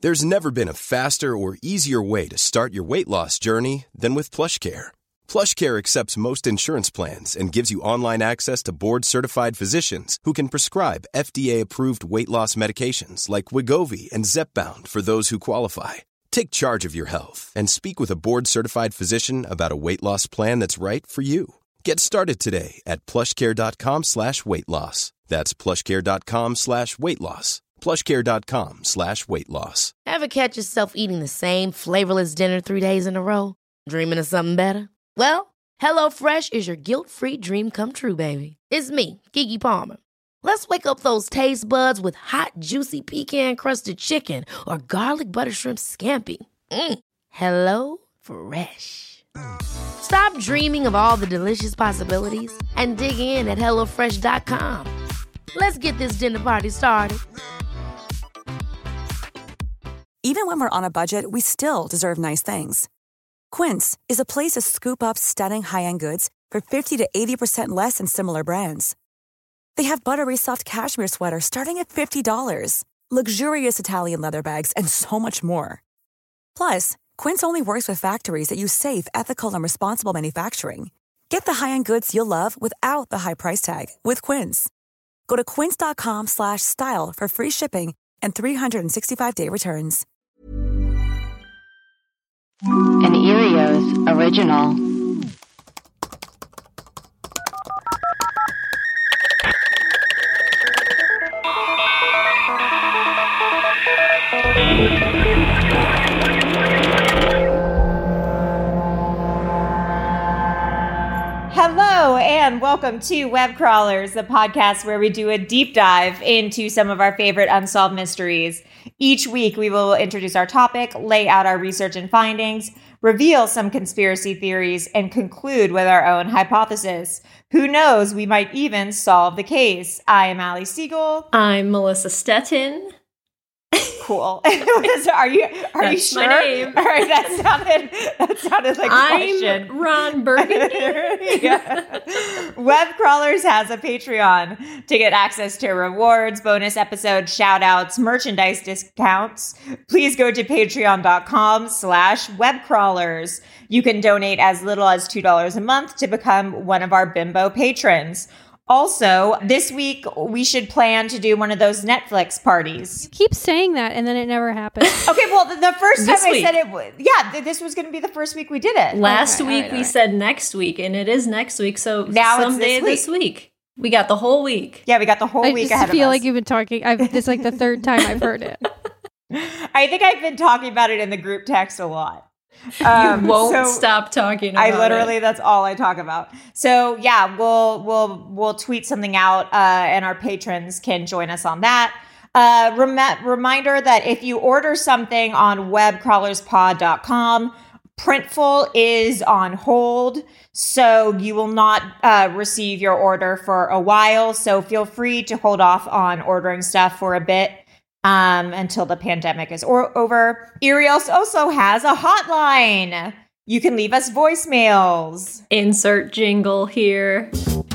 There's never been a faster or easier way to start your weight loss journey than with PlushCare. PlushCare accepts most insurance plans and gives you online access to board-certified physicians who can prescribe FDA-approved weight loss medications like Wegovy and Zepbound for those who qualify. Take charge of your health and speak with a board-certified physician about a weight loss plan that's right for you. Get started today at plushcare.com/weight loss. That's plushcare.com/weight loss. plushcare.com/weight loss. Ever catch yourself eating the same flavorless dinner 3 days in a row? Dreaming of something better? Well, HelloFresh is your guilt-free dream come true, baby. It's me, Keke Palmer. Let's wake up those taste buds with hot, juicy pecan-crusted chicken or garlic butter shrimp scampi. Hello Fresh. Stop dreaming of all the delicious possibilities and dig in at HelloFresh.com. Let's get this dinner party started. Even when we're on a budget, we still deserve nice things. Quince is a place to scoop up stunning high-end goods for 50 to 80% less than similar brands. They have buttery soft cashmere sweaters starting at $50, luxurious Italian leather bags, and so much more. Plus, Quince only works with factories that use safe, ethical, and responsible manufacturing. Get the high-end goods you'll love without the high price tag with Quince. Go to quince.com/style for free shipping and 365-day returns. An Erios original. Hello and welcome to Web Crawlers, the podcast where we do a deep dive into some of our favorite unsolved mysteries. Each week we will introduce our topic, lay out our research and findings, reveal some conspiracy theories, and conclude with our own hypothesis. Who knows, we might even solve the case. I am Allie Siegel. I'm Melissa Stettin. Cool. Are you That's sure? my name. All right, that sounded like a question. I'm Ron Burgundy. Yeah. Web Crawlers has a Patreon to get access to rewards, bonus episodes, shout outs, merchandise discounts. Please go to patreon.com/webcrawlers. You can donate as little as $2 a month to become one of our bimbo patrons. Also, this week, we should plan to do one of those Netflix parties. You keep saying that, and then it never happens. Okay, well, the first time I week. said it, this was going to be the first week we did it. Last week we said next week, and it is next week, so now someday it's this week. We got the whole week. Yeah, we got the whole week ahead of us. I just feel like you've been talking. This is like the third time I've heard it. I think I've been talking about it in the group text a lot. You won't stop talking about it. That's all I talk about. So yeah, we'll tweet something out, and our patrons can join us on that. Reminder that if you order something on webcrawlerspod.com, Printful is on hold, so you will not receive your order for a while. So feel free to hold off on ordering stuff for a bit. Until the pandemic is over. Erios also has a hotline. You can leave us voicemails. Insert jingle here.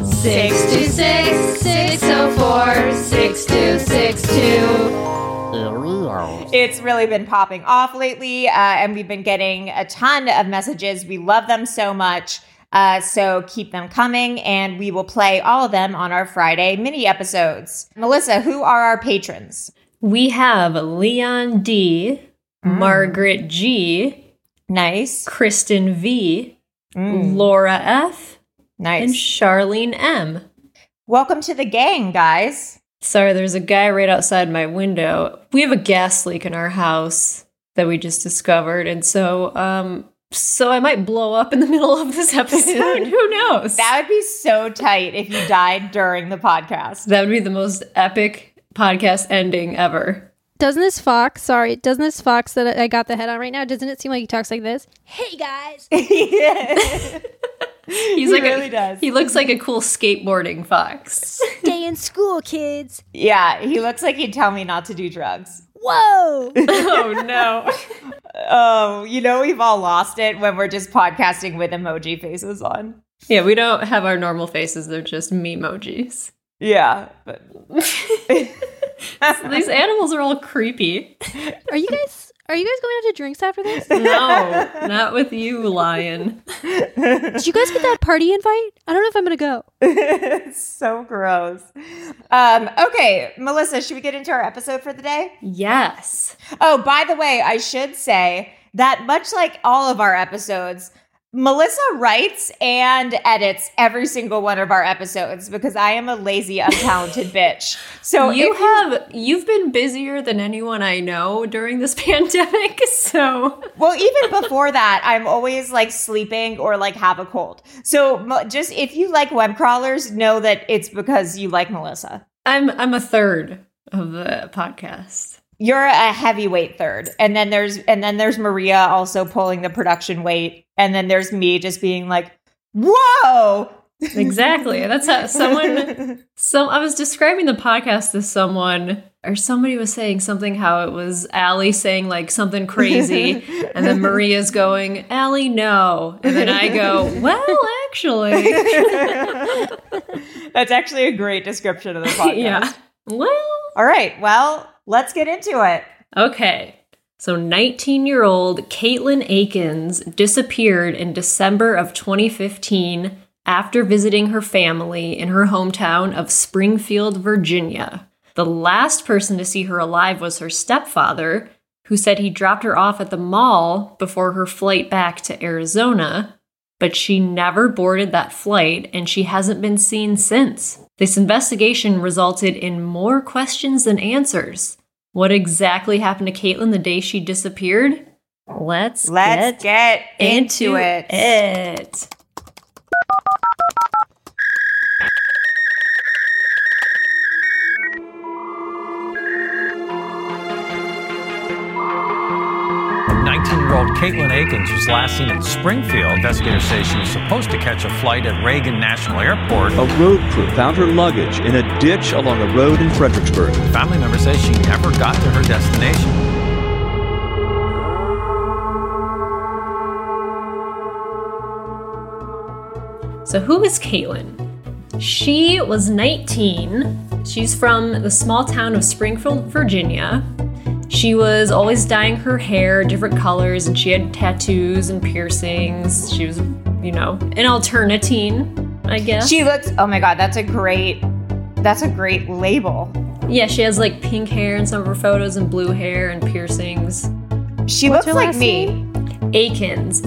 626-604-6262. It's really been popping off lately, and we've been getting a ton of messages. We love them so much. So keep them coming, and we will play all of them on our Friday mini episodes. Melissa, who are our patrons? We have Leon D, Margaret G, nice, Kristen V, Laura F, nice, and Charlene M. Welcome to the gang, guys. Sorry, there's a guy right outside my window. We have a gas leak in our house that we just discovered, and so I might blow up in the middle of this episode. Who knows? That would be so tight if you died during the podcast. That would be the most epic podcast ending ever. Doesn't this fox that I got the head on right now, doesn't it seem like he talks like this? Hey, guys. Yeah. He really does. He looks like a cool skateboarding fox. Stay in school, kids. Yeah, he looks like he'd tell me not to do drugs. Whoa. Oh, no. Oh, we've all lost it when we're just podcasting with emoji faces on. Yeah, we don't have our normal faces. They're just memojis. Yeah, but these animals are all creepy. Are you guys Are you guys going out to drinks after this? No, not with you, Lion. Did you guys get that party invite? I don't know if I'm going to go. It's so gross. Okay, Melissa, should we get into our episode for the day? Yes. Oh, by the way, I should say that much like all of our episodes, Melissa writes and edits every single one of our episodes because I am a lazy, untalented bitch. So you've been busier than anyone I know during this pandemic. So, well, even before that, I'm always like sleeping or like have a cold. So just if you like web crawlers, know that it's because you like Melissa. I'm a third of the podcast. You're a heavyweight third. And then there's Maria also pulling the production weight. And then there's me just being like, whoa. Exactly. That's how I was describing the podcast to someone, or somebody was saying something, how it was Allie saying like something crazy. And then Maria's going, Allie, no. And then I go, well, actually. That's actually a great description of the podcast. Yeah. Well. All right. Well, let's get into it. Okay. So 19-year-old Caitlin Akins disappeared in December of 2015 after visiting her family in her hometown of Springfield, Virginia. The last person to see her alive was her stepfather, who said he dropped her off at the mall before her flight back to Arizona, but she never boarded that flight and she hasn't been seen since. This investigation resulted in more questions than answers. What exactly happened to Caitlin the day she disappeared? Let's get into it. 19-year-old Caitlin Akins was last seen in Springfield. Investigators say she was supposed to catch a flight at Reagan National Airport. A road crew found her luggage in a ditch along a road in Fredericksburg. Family members say she never got to her destination. So who is Caitlin? She was 19. She's from the small town of Springfield, Virginia. She was always dyeing her hair different colors, and she had tattoos and piercings. She was, an alternatine, I guess. She looks, oh my God, that's a great label. Yeah, she has like pink hair in some of her photos and blue hair and piercings. She looks like me. Akins,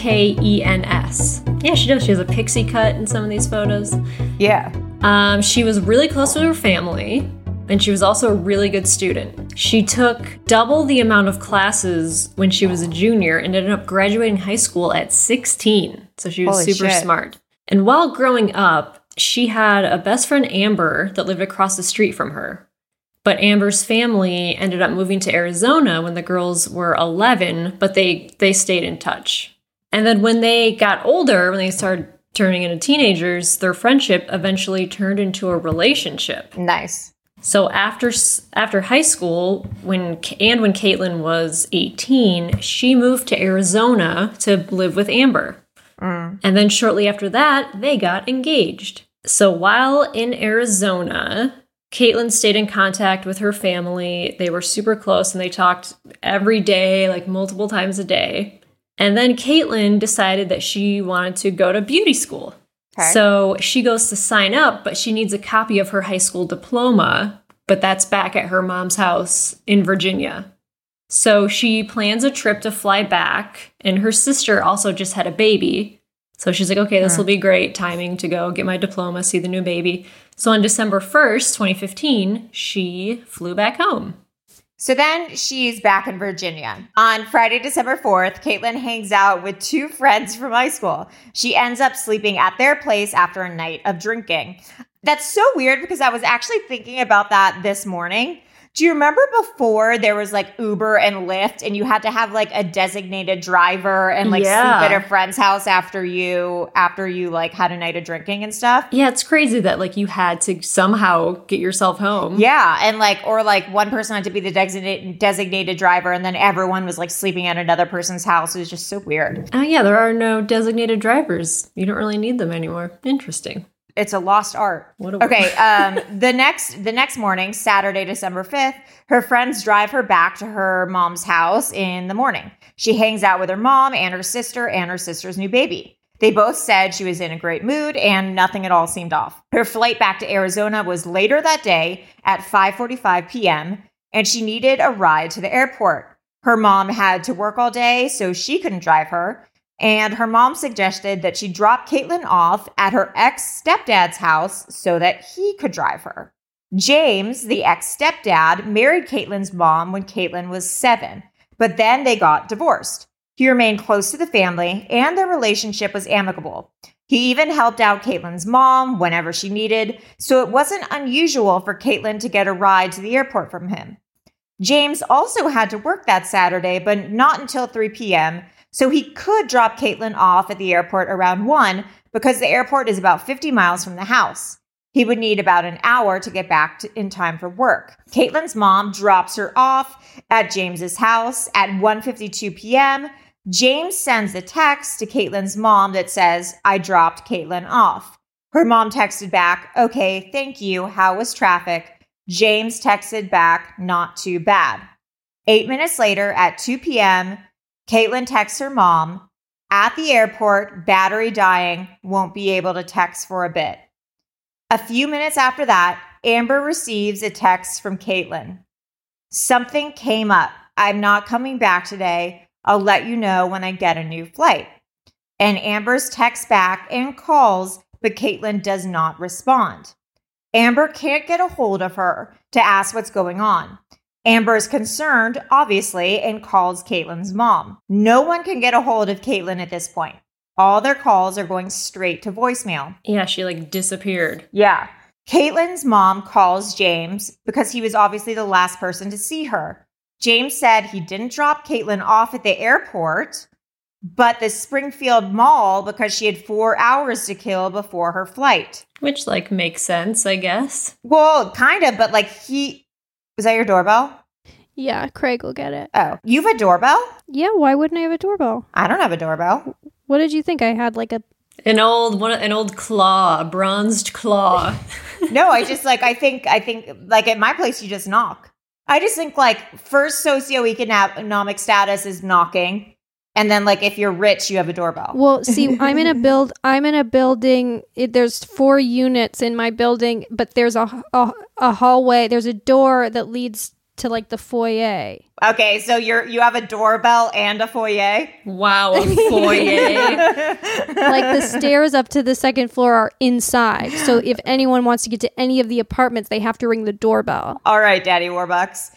Akens. Yeah, she does. She has a pixie cut in some of these photos. Yeah. She was really close to her family, and she was also a really good student. She took double the amount of classes when she was a junior and ended up graduating high school at 16. So she was Holy super shit. smart. And while growing up, she had a best friend, Amber, that lived across the street from her. But Amber's family ended up moving to Arizona when the girls were 11, but they stayed in touch. And then when they got older, when they started turning into teenagers, their friendship eventually turned into a relationship. Nice. So after high school, when Caitlin was 18, she moved to Arizona to live with Amber. And then shortly after that, they got engaged. So while in Arizona, Caitlin stayed in contact with her family. They were super close and they talked every day, like multiple times a day. And then Caitlin decided that she wanted to go to beauty school. Okay. So she goes to sign up, but she needs a copy of her high school diploma, but that's back at her mom's house in Virginia. So she plans a trip to fly back, and her sister also just had a baby. So she's like, okay, this will be great timing to go get my diploma, see the new baby. So on December 1st, 2015, she flew back home. So then she's back in Virginia. On Friday, December 4th, Caitlin hangs out with two friends from high school. She ends up sleeping at their place after a night of drinking. That's so weird because I was actually thinking about that this morning. Do you remember before there was like Uber and Lyft and you had to have like a designated driver and like sleep at a friend's house after you like had a night of drinking and stuff? Yeah, it's crazy that like you had to somehow get yourself home. Yeah, and like one person had to be the designated driver and then everyone was like sleeping at another person's house. It was just so weird. Oh yeah, there are no designated drivers. You don't really need them anymore. Interesting. It's a lost art. Okay. The next morning, Saturday, December 5th, her friends drive her back to her mom's house in the morning. She hangs out with her mom and her sister's new baby. They both said she was in a great mood and nothing at all seemed off. Her flight back to Arizona was later that day at 5:45 p.m. and she needed a ride to the airport. Her mom had to work all day, so she couldn't drive her. And her mom suggested that she drop Caitlin off at her ex-stepdad's house so that he could drive her. James, the ex-stepdad, married Caitlin's mom when Caitlin was 7, but then they got divorced. He remained close to the family, and their relationship was amicable. He even helped out Caitlin's mom whenever she needed, so it wasn't unusual for Caitlin to get a ride to the airport from him. James also had to work that Saturday, but not until 3 p.m., so he could drop Caitlin off at the airport around 1 because the airport is about 50 miles from the house. He would need about an hour to get back in time for work. Caitlin's mom drops her off at James's house at 1:52 p.m. James sends a text to Caitlin's mom that says, "I dropped Caitlin off." Her mom texted back, "Okay, thank you. How was traffic?" James texted back, "Not too bad." 8 minutes later at 2 p.m., Caitlin texts her mom, "At the airport, battery dying, won't be able to text for a bit." A few minutes after that, Amber receives a text from Caitlin. "Something came up. I'm not coming back today. I'll let you know when I get a new flight." And Amber's texts back and calls, but Caitlin does not respond. Amber can't get a hold of her to ask what's going on. Amber is concerned, obviously, and calls Caitlin's mom. No one can get a hold of Caitlin at this point. All their calls are going straight to voicemail. Yeah, she disappeared. Yeah. Caitlin's mom calls James because he was obviously the last person to see her. James said he didn't drop Caitlin off at the airport, but the Springfield Mall because she had 4 hours to kill before her flight. Which, makes sense, I guess. Well, kind of, but was that your doorbell? Yeah, Craig will get it. Oh, you have a doorbell? Yeah, why wouldn't I have a doorbell? I don't have a doorbell. What did you think? I had an old claw, a bronzed claw. No, I just I think at my place you just knock. I just think first socioeconomic status is knocking. And then if you're rich, you have a doorbell. Well, see, I'm in a building. There's 4 units in my building, but there's a hallway. There's a door that leads to the foyer. Okay, so you have a doorbell and a foyer? Wow, a foyer. The stairs up to the second floor are inside. So if anyone wants to get to any of the apartments, they have to ring the doorbell. All right, Daddy Warbucks.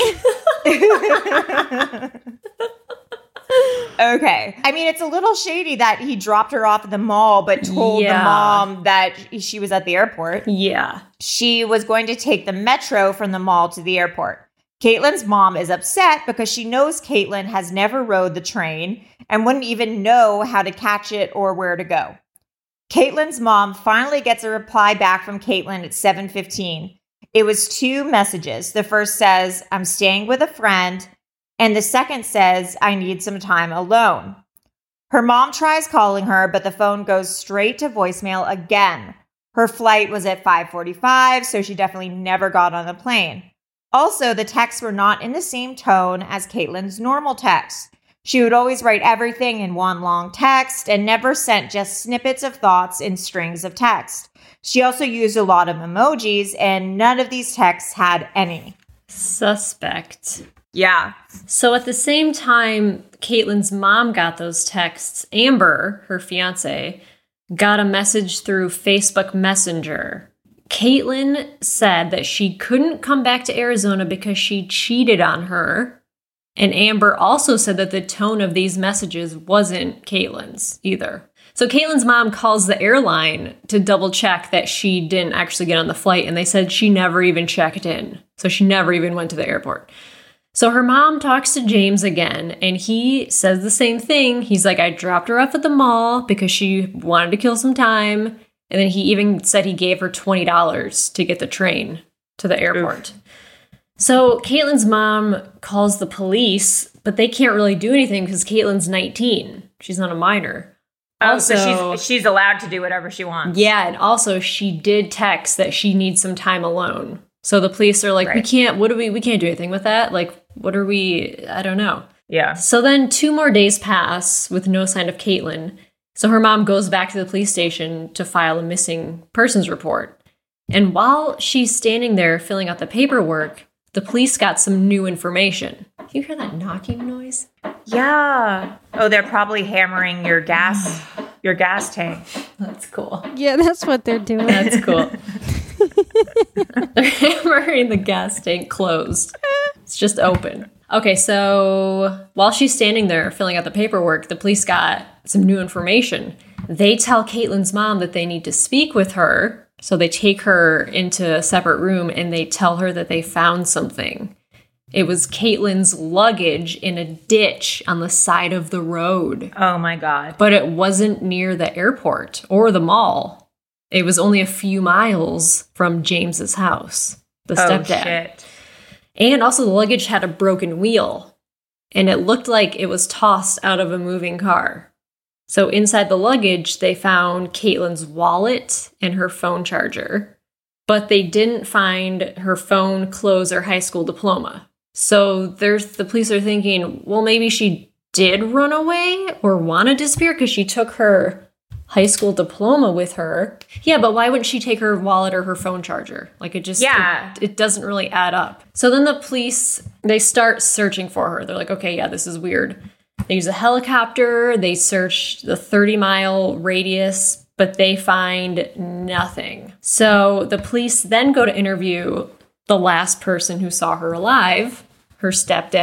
Okay. I mean, it's a little shady that he dropped her off at the mall, but told the mom that she was at the airport. Yeah. She was going to take the metro from the mall to the airport. Caitlin's mom is upset because she knows Caitlin has never rode the train and wouldn't even know how to catch it or where to go. Caitlin's mom finally gets a reply back from Caitlin at 7:15. It was 2 messages. The first says, "I'm staying with a friend." And the second says, "I need some time alone." Her mom tries calling her, but the phone goes straight to voicemail again. Her flight was at 5:45, so she definitely never got on the plane. Also, the texts were not in the same tone as Caitlin's normal texts. She would always write everything in one long text and never sent just snippets of thoughts in strings of text. She also used a lot of emojis, and none of these texts had any. Suspect. Yeah. So at the same time Caitlin's mom got those texts, Amber, her fiance, got a message through Facebook Messenger. Caitlin said that she couldn't come back to Arizona because she cheated on her. And Amber also said that the tone of these messages wasn't Caitlin's either. So Caitlin's mom calls the airline to double check that she didn't actually get on the flight. And they said she never even checked in. So she never even went to the airport. So her mom talks to James again, and he says the same thing. He's like, "I dropped her off at the mall because she wanted to kill some time." And then he even said he gave her $20 to get the train to the airport. Oof. So Caitlin's mom calls the police, but they can't really do anything because Caitlin's 19. She's not a minor. Oh, Also, so she's allowed to do whatever she wants. Yeah, and also she did text that she needs some time alone. So the police are like, Right. we can't do anything with that. Like, I don't know. Yeah. So then 2 more days pass with no sign of Caitlin. So her mom goes back to the police station to file a missing persons report. And while she's standing there filling out the paperwork, the police got some new information. Can you hear that knocking noise? Yeah. Oh, they're probably hammering your gas tank. That's cool. Yeah, that's what they're doing. That's cool. They're hammering the gas tank closed. It's just open. Okay, so while she's standing there filling out the paperwork, the police got some new information. They tell Caitlin's mom that they need to speak with her. So they take her into a separate room and they tell her that they found something. It was Caitlin's luggage in a ditch on the side of the road. Oh my God. But it wasn't near the airport or the mall. It was only a few miles from James's house, the stepdad. Oh, shit. And also the luggage had a broken wheel, and it looked like it was tossed out of a moving car. So inside the luggage, they found Caitlin's wallet and her phone charger, but they didn't find her phone, clothes, or high school diploma. So the police are thinking, well, maybe she did run away or want to disappear because she took her high school diploma with her. Yeah, but why wouldn't she take her wallet or her phone charger? Like, it just, it doesn't really add up. So then the police, they start searching for her. They're like, okay, yeah, this is weird. They use a helicopter. They search the 30-mile radius, but they find nothing. So the police then go to interview the last person who saw her alive, her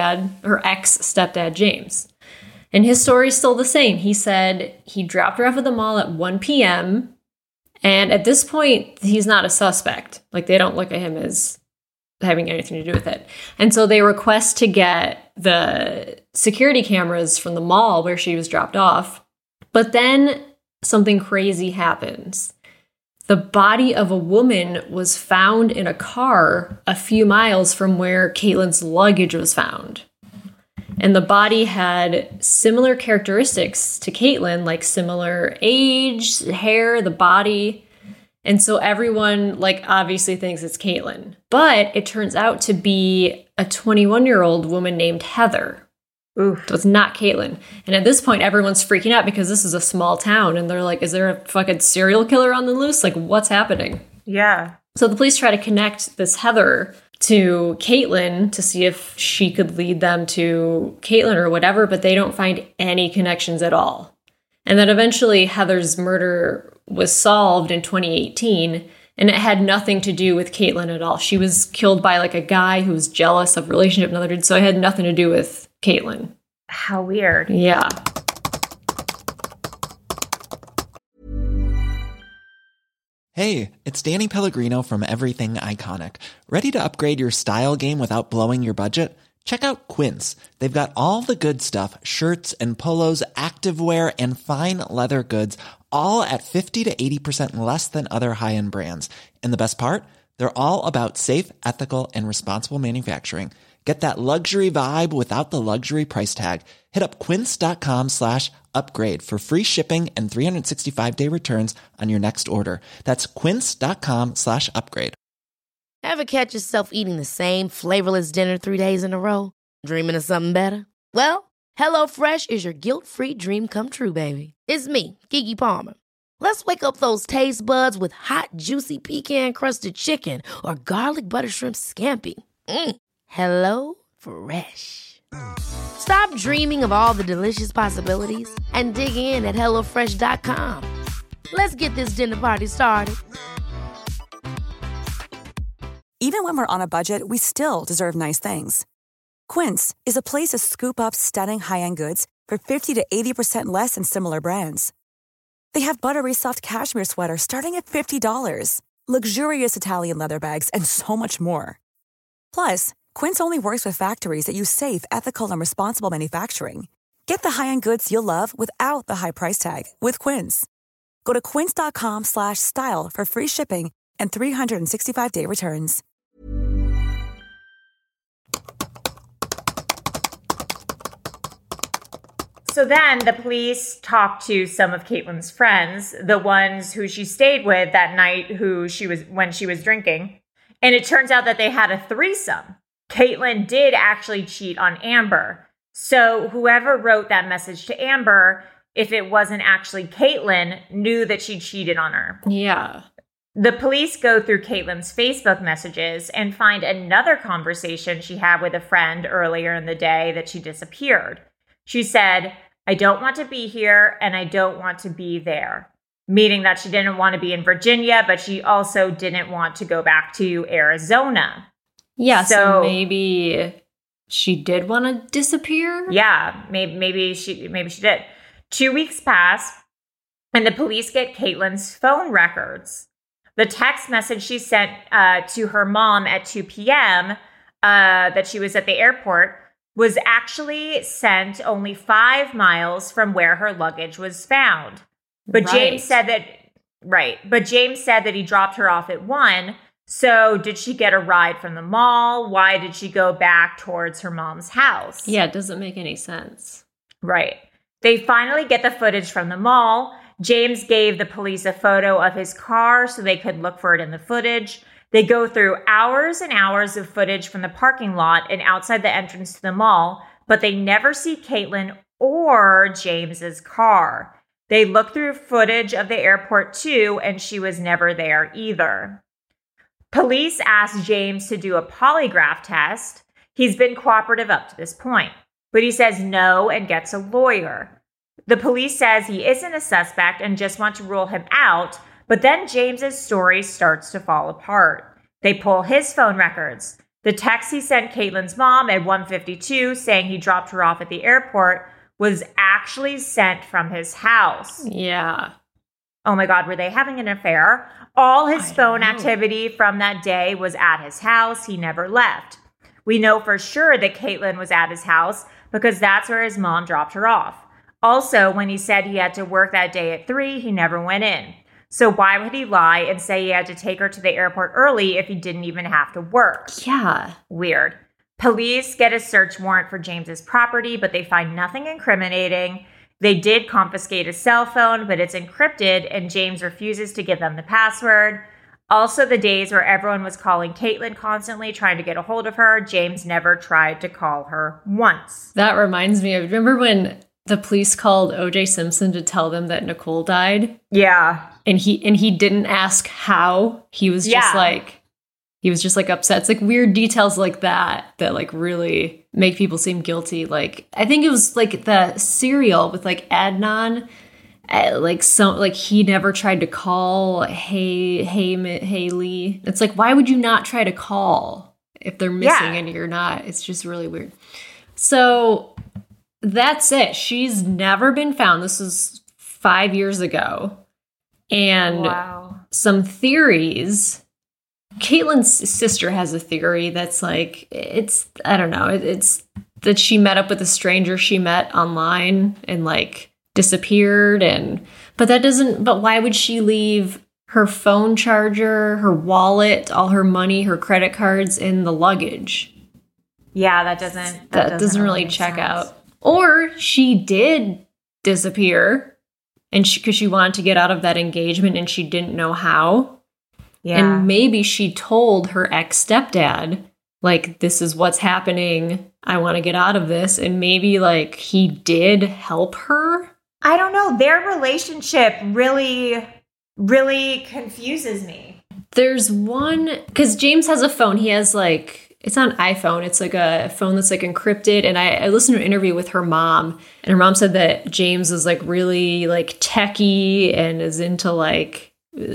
ex-stepdad, James. And his story's still the same. He said he dropped her off at the mall at 1 p.m. And at this point, he's not a suspect. Like, they don't look at him as having anything to do with it. And so they request to get the security cameras from the mall where she was dropped off. But then something crazy happens. The body of a woman was found in a car a few miles from where Caitlin's luggage was found. And the body had similar characteristics to Caitlin, like similar age, hair, the body. And so everyone, like, obviously thinks it's Caitlin. But it turns out to be a 21-year-old woman named Heather. Oof. So it's not Caitlin. And at this point, everyone's freaking out because this is a small town. And they're like, is there a fucking serial killer on the loose? Like, what's happening? Yeah. So the police try to connect this Heather to Caitlin to see if she could lead them to Caitlin or whatever, but they don't find any connections at all. And then eventually Heather's murder was solved in 2018, and it had nothing to do with Caitlin at all. She was killed by like a guy who was jealous of a relationship with another dude, so it had nothing to do with Caitlin. How weird. Yeah. Hey, it's Danny Pellegrino from Everything Iconic. Ready to upgrade your style game without blowing your budget? Check out Quince. They've got all the good stuff, shirts and polos, activewear, and fine leather goods, all at 50 to 80% less than other high-end brands. And the best part? They're all about safe, ethical, and responsible manufacturing. Get that luxury vibe without the luxury price tag. Hit up quince.com/upgrade for free shipping and 365-day returns on your next order. That's quince.com/upgrade. Ever catch yourself eating the same flavorless dinner 3 days in a row? Dreaming of something better? Well, HelloFresh is your guilt-free dream come true, baby. It's me, Keke Palmer. Let's wake up those taste buds with hot, juicy pecan-crusted chicken or garlic butter shrimp scampi. Hello Fresh. Stop dreaming of all the delicious possibilities and dig in at HelloFresh.com. Let's get this dinner party started. Even when we're on a budget, we still deserve nice things. Quince is a place to scoop up stunning high-end goods for 50 to 80% less than similar brands. They have buttery soft cashmere sweaters starting at $50, luxurious Italian leather bags, and so much more. Plus, Quince only works with factories that use safe, ethical, and responsible manufacturing. Get the high-end goods you'll love without the high price tag with Quince. Go to quince.com/style for free shipping and 365-day returns. So then the police talked to some of Caitlin's friends, the ones who she stayed with that night, when she was drinking. And it turns out that they had a threesome. Caitlin did actually cheat on Amber. So whoever wrote that message to Amber, if it wasn't actually Caitlin, knew that she cheated on her. Yeah. The police go through Caitlin's Facebook messages and find another conversation she had with a friend earlier in the day that she disappeared. She said, "I don't want to be here and I don't want to be there," meaning that she didn't want to be in Virginia, but she also didn't want to go back to Arizona. Yeah, so maybe she did want to disappear? Yeah, maybe she did. 2 weeks pass, and the police get Caitlin's phone records. The text message she sent to her mom at 2 p.m. That she was at the airport was actually sent only 5 miles from where her luggage was found. But James said that he dropped her off at 1. So did she get a ride from the mall? Why did she go back towards her mom's house? Yeah, it doesn't make any sense. Right. They finally get the footage from the mall. James gave the police a photo of his car so they could look for it in the footage. They go through hours and hours of footage from the parking lot and outside the entrance to the mall, but they never see Caitlin or James's car. They look through footage of the airport too, and she was never there either. Police asked James to do a polygraph test. He's been cooperative up to this point, but he says no and gets a lawyer. The police says he isn't a suspect and just want to rule him out, but then James's story starts to fall apart. They pull his phone records. The text he sent Caitlin's mom at 1:52 saying he dropped her off at the airport was actually sent from his house. Yeah. Oh my God, were they having an affair? All his phone activity from that day was at his house. He never left. We know for sure that Caitlin was at his house because that's where his mom dropped her off. Also, when he said he had to work that day at 3, he never went in. So why would he lie and say he had to take her to the airport early if he didn't even have to work? Yeah. Weird. Police get a search warrant for James's property, but they find nothing incriminating. They did confiscate his cell phone, but it's encrypted, and James refuses to give them the password. Also, the days where everyone was calling Caitlin constantly, trying to get a hold of her, James never tried to call her once. That reminds me of, remember when the police called O.J. Simpson to tell them that Nicole died? Yeah. And he didn't ask how. He was just like upset. It's like weird details like that like really make people seem guilty. Like I think it was like the serial with like Adnan, like he never tried to call Haley. It's like, why would you not try to call if they're missing and you're not? It's just really weird. So that's it. She's never been found. This is 5 years ago. And some theories. Caitlin's sister has a theory that's like, it's that she met up with a stranger she met online and like disappeared. But why would she leave her phone charger, her wallet, all her money, her credit cards in the luggage? Yeah, that doesn't really check out. Or she did disappear and because she wanted to get out of that engagement and she didn't know how. Yeah. And maybe she told her ex-stepdad, like, this is what's happening. I want to get out of this. And maybe, like, he did help her. I don't know. Their relationship really, really confuses me. There's one, because James has a phone. He has, like, it's not an iPhone. It's like a phone that's like encrypted. And I listened to an interview with her mom, and her mom said that James is like really like techie and is into like,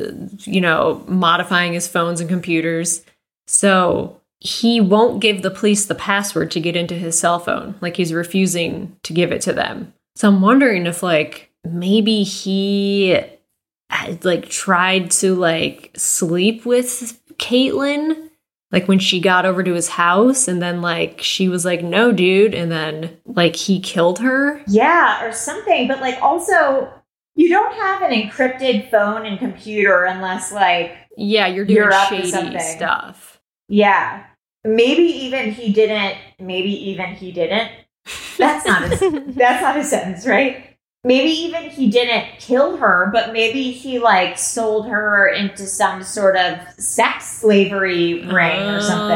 modifying his phones and computers. So he won't give the police the password to get into his cell phone. Like he's refusing to give it to them. So I'm wondering if like maybe he like tried to like sleep with Caitlin. Like when she got over to his house and then like she was like, no, dude. And then like he killed her. Yeah, or something. But like also you don't have an encrypted phone and computer unless like. Yeah, you're doing shady stuff. Yeah. Maybe even he didn't. That's not his sentence, right? Maybe even he didn't kill her, but maybe he like sold her into some sort of sex slavery ring or something.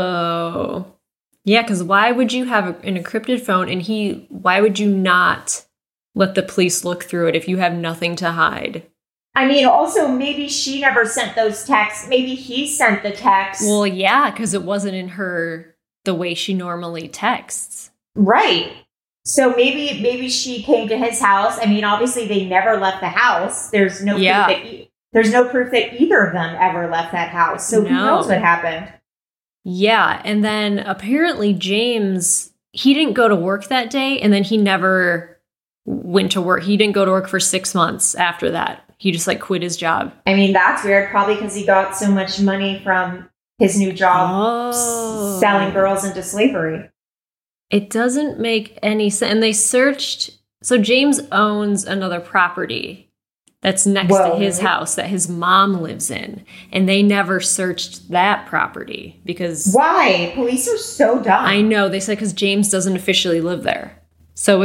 Oh. Yeah, because why would you have an encrypted phone and why would you not let the police look through it if you have nothing to hide? I mean, also, maybe she never sent those texts. Maybe he sent the texts. Well, yeah, because it wasn't in the way she normally texts. Right. So maybe she came to his house. I mean, obviously they never left the house. There's no proof that either of them ever left that house. So who knows what happened? Yeah, and then apparently James, he didn't go to work that day, and then he never went to work. He didn't go to work for 6 months after that. He just like quit his job. I mean, that's weird. Probably because he got so much money from his new job selling girls into slavery. It doesn't make any sense. And they searched. So James owns another property that's next to his house that his mom lives in. And they never searched that property because... Why? Police are so dumb. I know. They said because James doesn't officially live there. So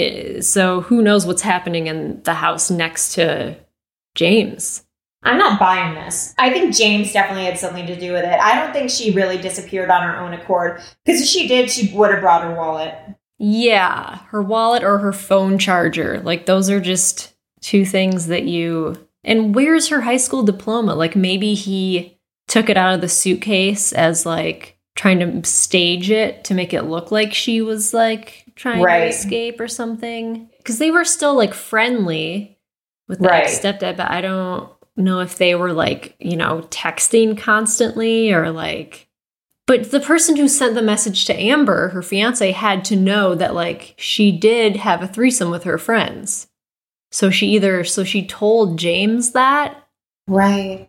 who knows what's happening in the house next to James. I'm not buying this. I think James definitely had something to do with it. I don't think she really disappeared on her own accord. Because if she did, she would have brought her wallet. Yeah, her wallet or her phone charger. Like, those are just two things that you... And where's her high school diploma? Like, maybe he took it out of the suitcase as, like, trying to stage it to make it look like she was, like, trying to escape or something. Because they were still, like, friendly with the ex-stepdad, but I don't know if they were like, texting constantly or like, but the person who sent the message to Amber, her fiance, had to know that like she did have a threesome with her friends. So she told James that. Right.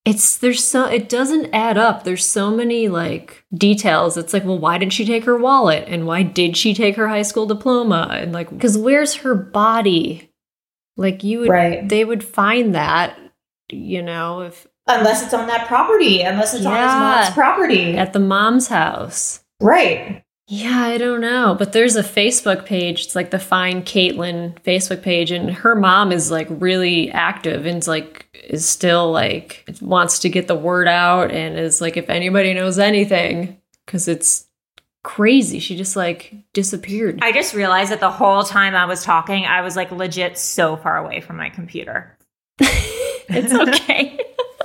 It doesn't add up. There's so many like details. It's like, well, why didn't she take her wallet? And why did she take her high school diploma? And like, because where's her body? Like they would find that. Unless it's on that property, unless it's on his mom's property. At the mom's house. Right. Yeah, I don't know. But there's a Facebook page. It's like the Find Caitlin Facebook page. And her mom is like really active and is still like, wants to get the word out and is like, if anybody knows anything, because it's crazy. She just like disappeared. I just realized that the whole time I was talking, I was like legit so far away from my computer. It's okay.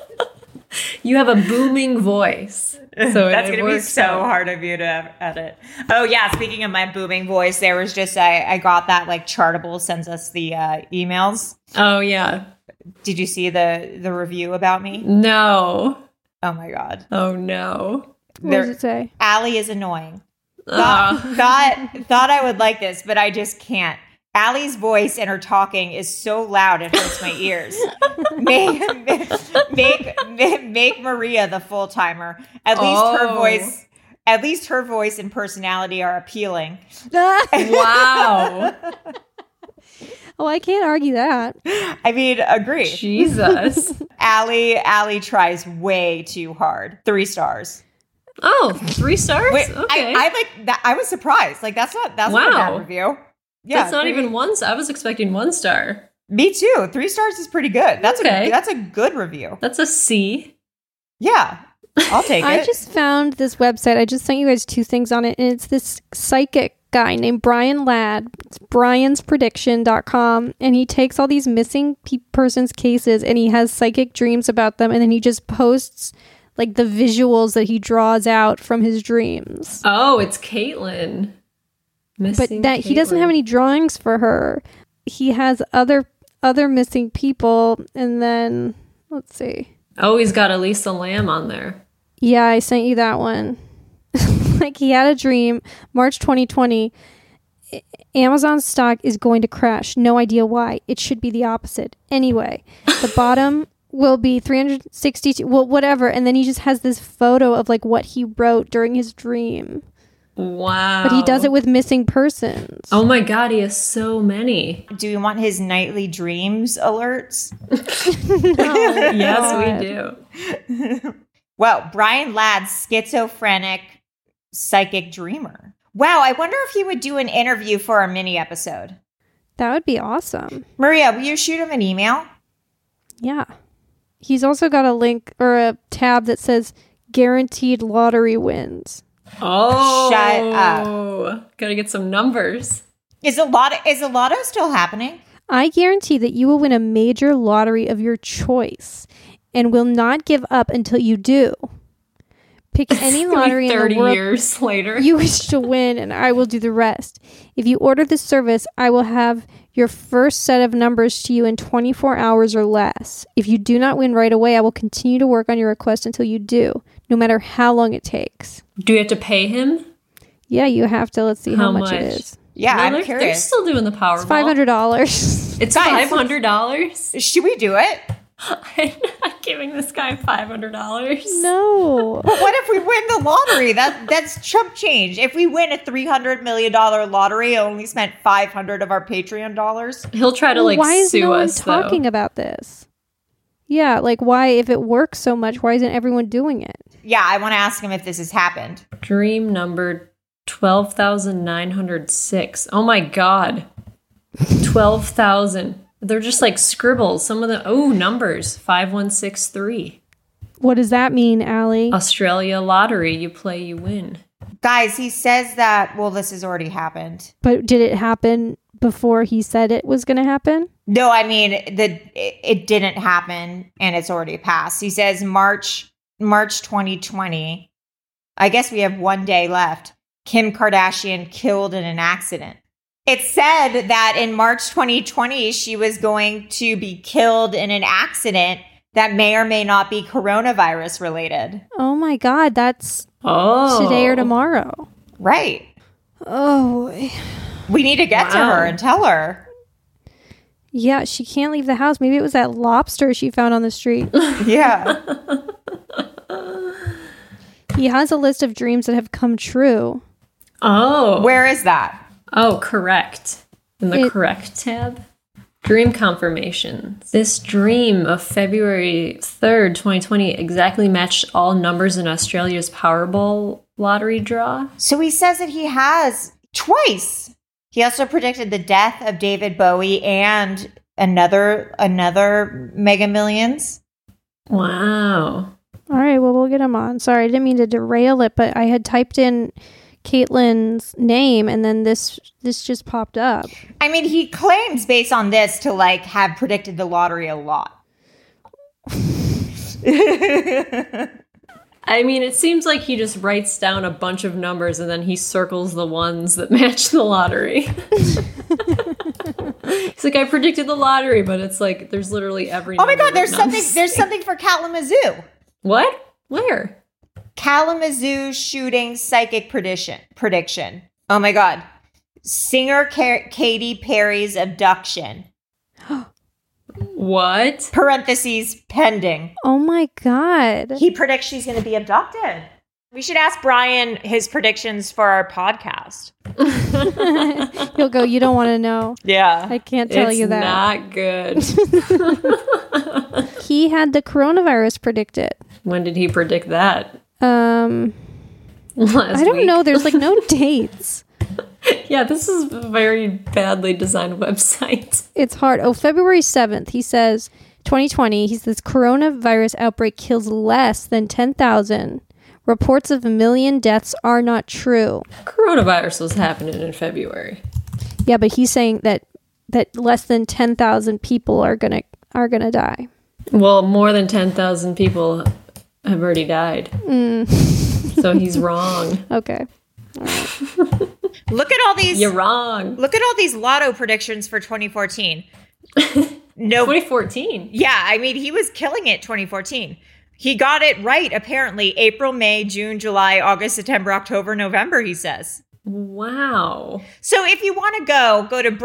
You have a booming voice. So that's going to be so hard of you to edit. Oh, yeah. Speaking of my booming voice, there was just, I got that like Chartable sends us the emails. Oh, yeah. Did you see the review about me? No. Oh, my God. Oh, no. What does it say? Allie is annoying. Thought I would like this, but I just can't. Allie's voice and her talking is so loud it hurts my ears. Make Maria the full timer. At least her voice and personality are appealing. Wow. Oh, I can't argue that. I mean, agree. Jesus. Allie tries way too hard. 3 stars. Oh, 3 stars? Wait, okay. I like that. I was surprised. Like that's not a bad review. Yeah, that's not even 1 star. I was expecting 1 star. Me too. 3 stars is pretty good. That's a good review. That's a C. Yeah, I'll take it. I just found this website. I just sent you guys 2 things on it, and it's this psychic guy named Brian Ladd. It's briansprediction.com, and he takes all these missing persons cases, and he has psychic dreams about them, and then he just posts like the visuals that he draws out from his dreams. Oh, it's Caitlin. But that he doesn't have any drawings for her. He has other missing people, and then let's see. Oh, he's got Elisa Lam on there. Yeah, I sent you that one. Like he had a dream, March 2020. Amazon stock is going to crash. No idea why. It should be the opposite. Anyway, the bottom will be 362. Well, whatever. And then he just has this photo of like what he wrote during his dream. Wow. But he does it with missing persons. Oh my God, he has so many. Do you want his nightly dreams alerts? No, yes, we do. Well, Brian Ladd's schizophrenic psychic dreamer. Wow, I wonder if he would do an interview for our mini episode. That would be awesome. Maria, will you shoot him an email? Yeah. He's also got a link or a tab that says guaranteed lottery wins. Oh. Shut up. Gotta get some numbers. Is the lotto still happening? I guarantee that you will win a major lottery of your choice and will not give up until you do. Pick any lottery in the 30 world years later. you wish to win, and I will do the rest. If you order this service, I will have your first set of numbers to you in 24 hours or less. If you do not win right away, I will continue to work on your request until you do, no matter how long it takes. Do you have to pay him? Yeah, you have to. Let's see how much it is. Yeah, No, I'm they're curious. still doing the Powerball. It's $500. It's Guys. $500? Should we do it? I'm not giving this guy $500. No. But what if we win the lottery? That's chump change. If we win a $300 million lottery, I only spent $500 of our Patreon dollars. He'll try to why is sue no one us talking though. about this? Yeah, like why, if it works so much, why isn't everyone doing it? Yeah, I want to ask him if this has happened. Dream number 12,906. Oh my god. 12,000. They're just like scribbles. Some of the numbers. 5163. What does that mean, Allie? Australia lottery. You play, you win. Guys, he says that, well, this has already happened. But did it happen before he said it was going to happen? No, I mean, it didn't happen and it's already passed. He says March 2020. I guess we have 1 day left. Kim Kardashian killed in an accident. It said that in March 2020, she was going to be killed in an accident that may or may not be coronavirus related. Oh my God, that's today or tomorrow. Right. Oh. We need to get to her and tell her. Yeah, she can't leave the house. Maybe it was that lobster she found on the street. Yeah. He has a list of dreams that have come true. Oh. Where is that? Oh, correct. In the correct tab. Dream confirmations. This dream of February 3rd, 2020 exactly matched all numbers in Australia's Powerball lottery draw. So he says that he has twice. He also predicted the death of David Bowie and another Mega Millions. Wow. All right, well, we'll get him on. Sorry, I didn't mean to derail it, but I had typed in Caitlin's name and then this just popped up. I mean, he claims based on this to have predicted the lottery a lot. I mean, it seems like he just writes down a bunch of numbers and then he circles the ones that match the lottery. He's like, I predicted the lottery, but it's like there's literally every Oh my God, number there's something for Kalamazoo. What? Where? Kalamazoo shooting psychic prediction. Oh my God. Singer Katy Perry's abduction. What? Parentheses pending. Oh my God. He predicts she's going to be abducted. We should ask Brian his predictions for our podcast. He'll go, you don't want to know. Yeah. I can't tell you that. Not good. He had the coronavirus predicted. When did he predict that? I Last don't week? know. There's no dates. Yeah, this is a very badly designed website. It's hard. Oh, February 7th, he says, 2020, he says coronavirus outbreak kills less than 10,000. Reports of 1 million deaths are not true. Coronavirus was happening in February. Yeah, but he's saying that less than 10,000 people are gonna die. Well, more than 10,000 people have already died. So he's wrong. Okay. All right. Look at all these. You're wrong. Look at all these lotto predictions for 2014. No, 2014. Yeah, I mean, he was killing it 2014. He got it right, apparently. April, May, June, July, August, September, October, November, he says. Wow. So if you want to go to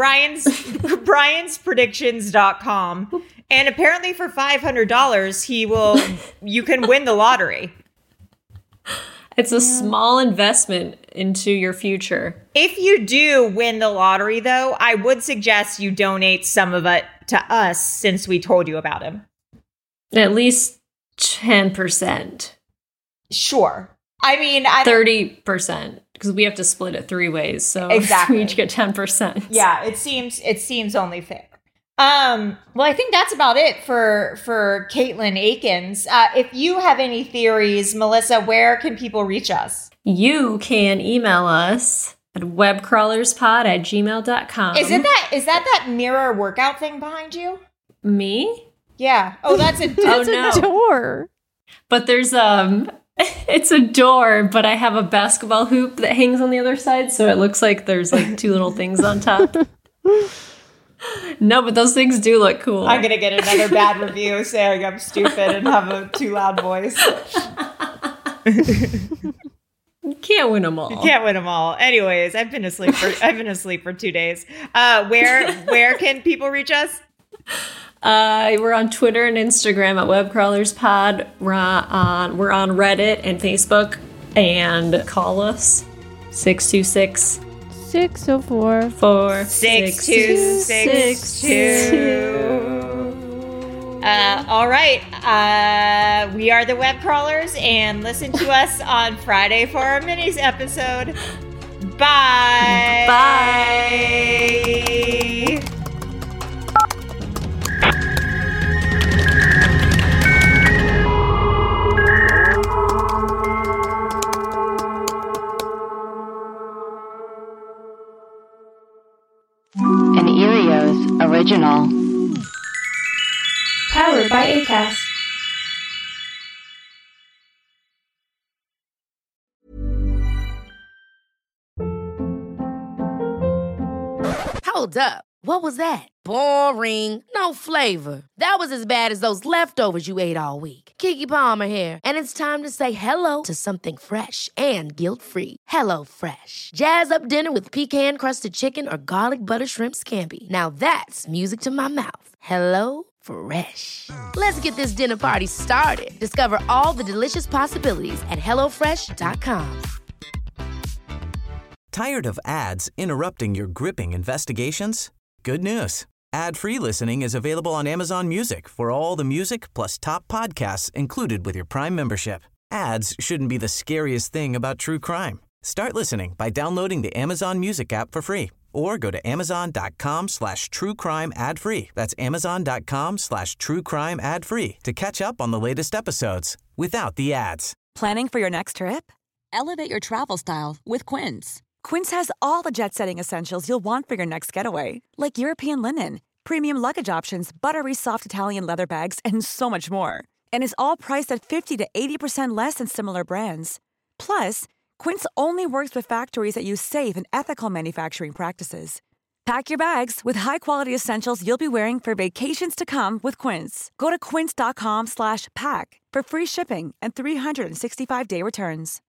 brianspredictions.com, and apparently for $500, you can win the lottery. It's a small investment into your future. If you do win the lottery, though, I would suggest you donate some of it to us since we told you about him. At least 10%. Sure. I mean, 30%. Because we have to split it 3 ways, so exactly. we each get 10%. Yeah, it seems only fair. Well, I think that's about it for Caitlin Akins. If you have any theories, Melissa, where can people reach us? You can email us at webcrawlerspod@gmail.com. Is that mirror workout thing behind you? Me? Yeah. Oh, that's a door. But there's it's a door, but I have a basketball hoop that hangs on the other side, so it looks like there's like 2 little things on top. No, but those things do look cool. I'm gonna get another bad review saying I'm stupid and have a too loud voice. You can't win them all. You can't win them all. Anyways, I've been asleep for 2 days. Where can people reach us? We're on Twitter and Instagram at webcrawlerspod. We're on Reddit and Facebook, and call us 626 604 6262. All right. We are the Web Crawlers, and listen to us on Friday for our minis episode. Bye. Bye. An Erios original. Powered by Acast. Hold up. What was that? Boring. No flavor. That was as bad as those leftovers you ate all week. Keke Palmer here, and it's time to say hello to something fresh and guilt-free. Hello Fresh. Jazz up dinner with pecan-crusted chicken or garlic butter shrimp scampi. Now that's music to my mouth. Hello Fresh. Let's get this dinner party started. Discover all the delicious possibilities at HelloFresh.com. Tired of ads interrupting your gripping investigations? Good news. Ad-free listening is available on Amazon Music for all the music plus top podcasts included with your Prime membership. Ads shouldn't be the scariest thing about true crime. Start listening by downloading the Amazon Music app for free or go to amazon.com/truecrime ad-free. That's amazon.com/truecrime ad-free to catch up on the latest episodes without the ads. Planning for your next trip? Elevate your travel style with Quince. Quince has all the jet-setting essentials you'll want for your next getaway, like European linen, premium luggage options, buttery soft Italian leather bags, and so much more. And is all priced at 50 to 80% less than similar brands. Plus, Quince only works with factories that use safe and ethical manufacturing practices. Pack your bags with high-quality essentials you'll be wearing for vacations to come with Quince. Go to quince.com/pack for free shipping and 365-day returns.